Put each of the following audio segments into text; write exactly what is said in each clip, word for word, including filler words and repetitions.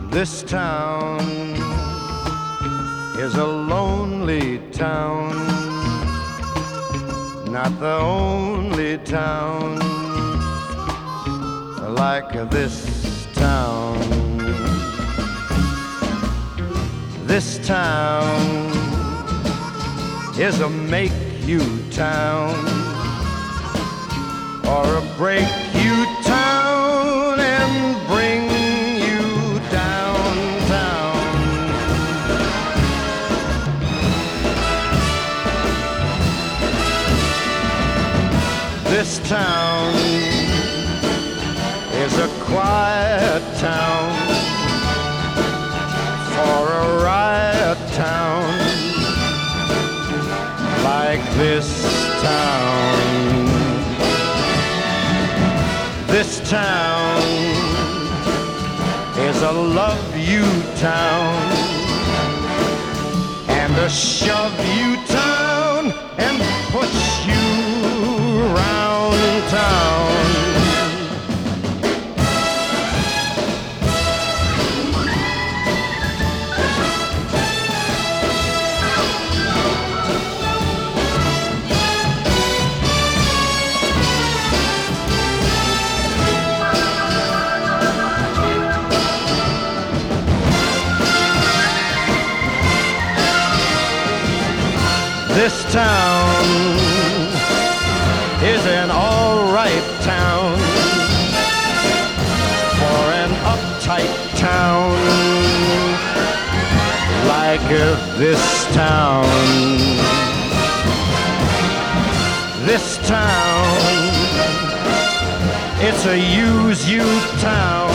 This town is a lonely town, not the only town like this town. This town is a make-you town or a break-you town and bring you downtown. This town is a quiet town for a riot town like this town. This town is a love-you town and a shove-you town and push you round town. This town is an all-right town for an uptight town like this town. This town, it's a use-you town,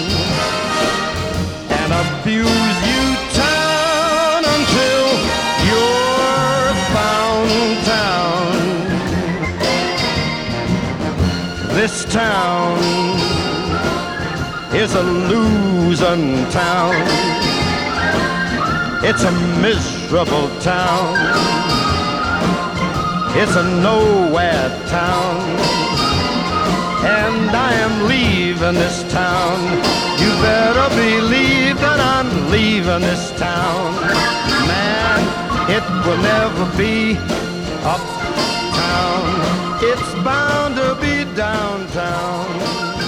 an abuse-you town until you're found town. This town is a losing town. It's a miserable town. It's a nowhere town. And I am leaving this town. You better believe that I'm leaving this town. Man, it will never be uptown. It's bound to be downtown.